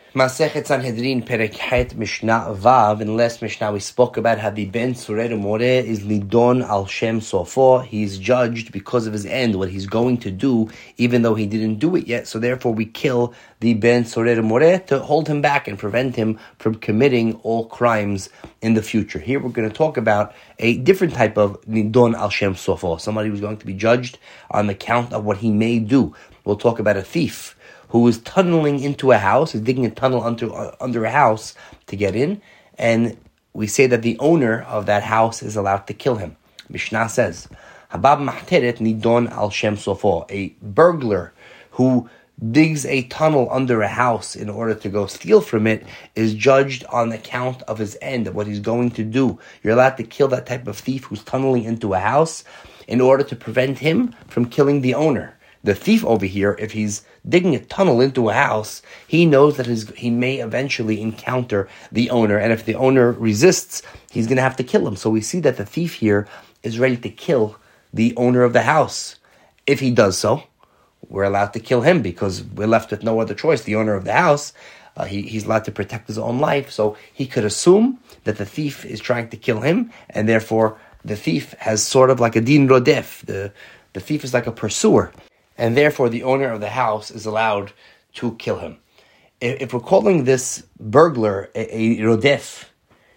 Masechet Sanhedrin Perek Het Mishnah Vav. In the last Mishnah we spoke about how the Ben Sureh Moreh is Nidon Al Shem Sofo. He's judged because of his end, what he's going to do, even though he didn't do it yet. So therefore we kill the Ben Sureh Moreh to hold him back and prevent him from committing all crimes in the future. Here we're going to talk about a different type of Nidon Al Shem Sofo, somebody who's going to be judged on the count of what he may do. We'll talk about a thief who is tunneling into a house, is digging a tunnel under a house to get in, and we say that the owner of that house is allowed to kill him. Mishnah says, Habab Mahteret Nidon Al Shem Sofo, a burglar who digs a tunnel under a house in order to go steal from it is judged on account of his end, of what he's going to do. You're allowed to kill that type of thief who's tunneling into a house in order to prevent him from killing the owner. The thief over here, if he's digging a tunnel into a house, he knows that he may eventually encounter the owner, and if the owner resists, he's going to have to kill him. So we see that the thief here is ready to kill the owner of the house. If he does so, we're allowed to kill him because we're left with no other choice. The owner of the house, he's allowed to protect his own life, so he could assume that the thief is trying to kill him, and therefore the thief has sort of like a din rodef. The thief is like a pursuer. And therefore, the owner of the house is allowed to kill him. If we're calling this burglar a rodef,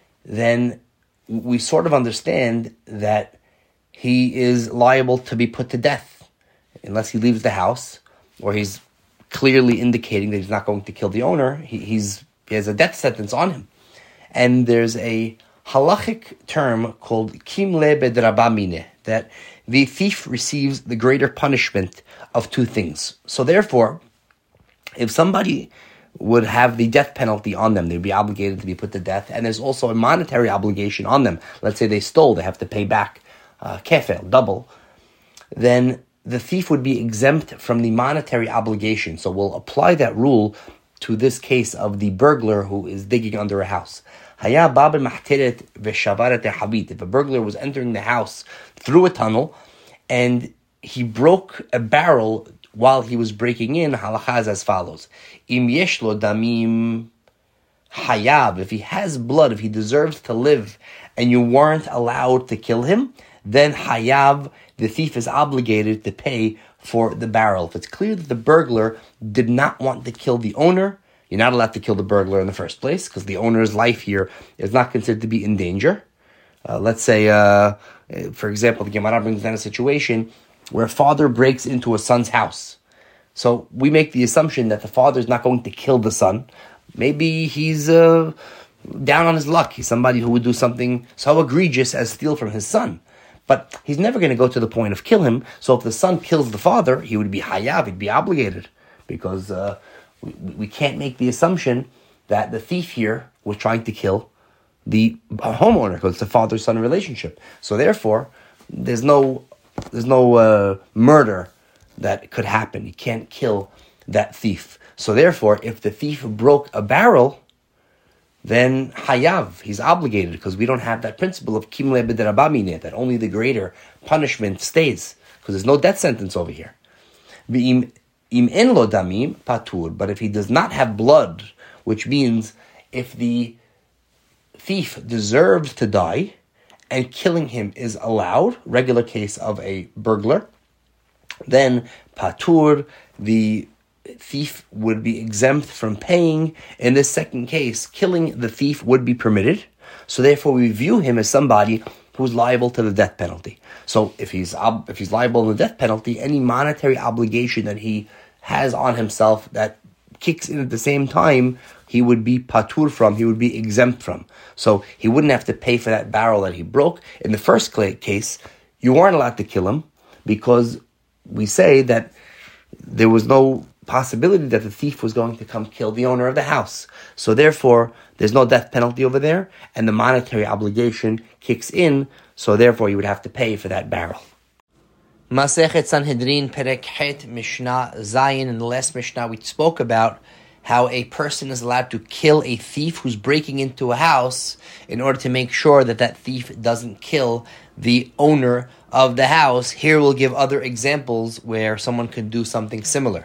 then we sort of understand that he is liable to be put to death unless he leaves the house, or he's clearly indicating that he's not going to kill the owner. He has a death sentence on him. And there's a halachic term called kimle bedrabamine, that the thief receives the greater punishment of two things. So therefore, if somebody would have the death penalty on them, they'd be obligated to be put to death, and there's also a monetary obligation on them. Let's say they stole, they have to pay back kefel, double. Then the thief would be exempt from the monetary obligation. So we'll apply that rule to this case of the burglar who is digging under a house. If a burglar was entering the house through a tunnel and he broke a barrel while he was breaking in, halacha is as follows. Im yeshlo damim hayav, if he has blood, if he deserves to live, and you weren't allowed to kill him, then hayav, the thief is obligated to pay for the barrel. If it's clear that the burglar did not want to kill the owner, you're not allowed to kill the burglar in the first place, because the owner's life here is not considered to be in danger. Let's say, for example, the Gemara brings down a situation where a father breaks into a son's house. So we make the assumption that the father is not going to kill the son. Maybe he's down on his luck. He's somebody who would do something so egregious as steal from his son. But he's never going to go to the point of kill him. So if the son kills the father, he would be hayav, he'd be obligated. Because we can't make the assumption that the thief here was trying to kill the homeowner, because it's a father-son relationship. So therefore, there's no murder that could happen. You can't kill that thief. So therefore, if the thief broke a barrel, then hayav, he's obligated, because we don't have that principle of kimle b'derabamine, that only the greater punishment stays, because there's no death sentence over here. Im en lo damim patur, but if he does not have blood, which means if the thief deserves to die, and killing him is allowed, regular case of a burglar, then patur, the thief would be exempt from paying. In this second case, killing the thief would be permitted. So therefore, we view him as somebody who's liable to the death penalty. So if he's liable to the death penalty, any monetary obligation that he has on himself that kicks in at the same time, he would be patur from, he would be exempt from. So he wouldn't have to pay for that barrel that he broke. In the first case, you weren't allowed to kill him because we say that there was no possibility that the thief was going to come kill the owner of the house. So therefore, there's no death penalty over there, and the monetary obligation kicks in, so therefore you would have to pay for that barrel. Masechet Sanhedrin Perek Het Mishnah Zayin. In the last Mishnah we spoke about how a person is allowed to kill a thief who's breaking into a house in order to make sure that that thief doesn't kill the owner of the house. Here we'll give other examples where someone could do something similar.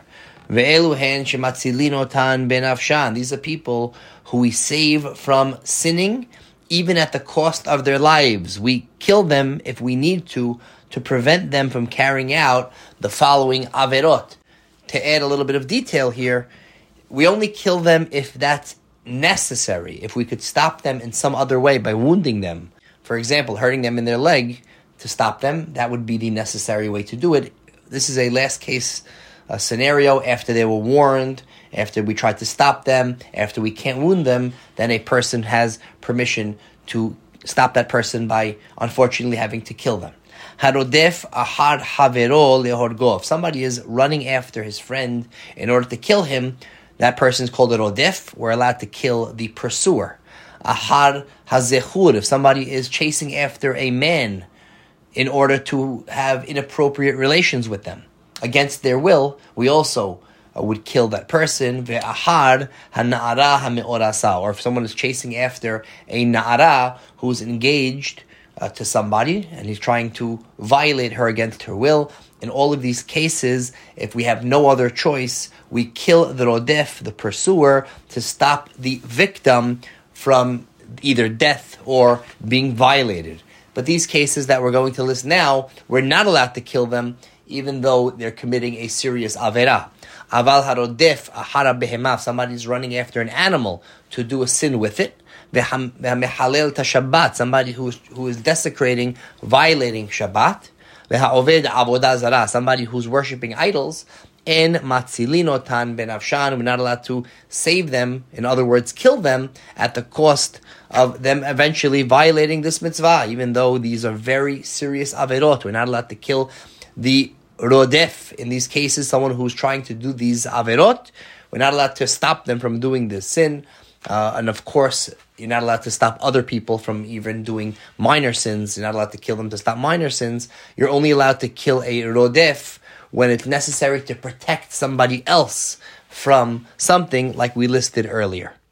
Ve'eluhen shematzilinotan benafshan. These are people who we save from sinning, even at the cost of their lives. We kill them if we need to prevent them from carrying out the following averot. To add a little bit of detail here, we only kill them if that's necessary. If we could stop them in some other way by wounding them, for example, hurting them in their leg to stop them, that would be the necessary way to do it. This is a last case scenario. After they were warned, after we tried to stop them, after we can't wound them, then a person has permission to stop that person by, unfortunately, having to kill them. Harodef ahad havero lehorgo. If somebody is running after his friend in order to kill him, that person is called a rodef. We're allowed to kill the pursuer. Ahad hazechur. If somebody is chasing after a man in order to have inappropriate relations with them against their will, we also would kill that person. Ve'ahad hana'ara hame'orasa. Or if someone is chasing after a na'ara who's engaged to somebody and he's trying to violate her against her will. In all of these cases, if we have no other choice, we kill the rodef, the pursuer, to stop the victim from either death or being violated. But these cases that we're going to list now, we're not allowed to kill them, even though they're committing a serious avera. Aval harodef ahara behema. Somebody's running after an animal to do a sin with it. Ve'hamehalel tashabbat. Somebody who is desecrating, violating Shabbat. Ve'haoved avodah zarah. Somebody who's worshiping idols. En matzilinotan benafshan. We're not allowed to save them, in other words, kill them, at the cost of them eventually violating this mitzvah, even though these are very serious averot. We're not allowed to kill the rodef. In these cases, someone who's trying to do these averot, we're not allowed to stop them from doing this sin. And of course, you're not allowed to stop other people from even doing minor sins. You're not allowed to kill them to stop minor sins. You're only allowed to kill a rodef when it's necessary to protect somebody else from something like we listed earlier.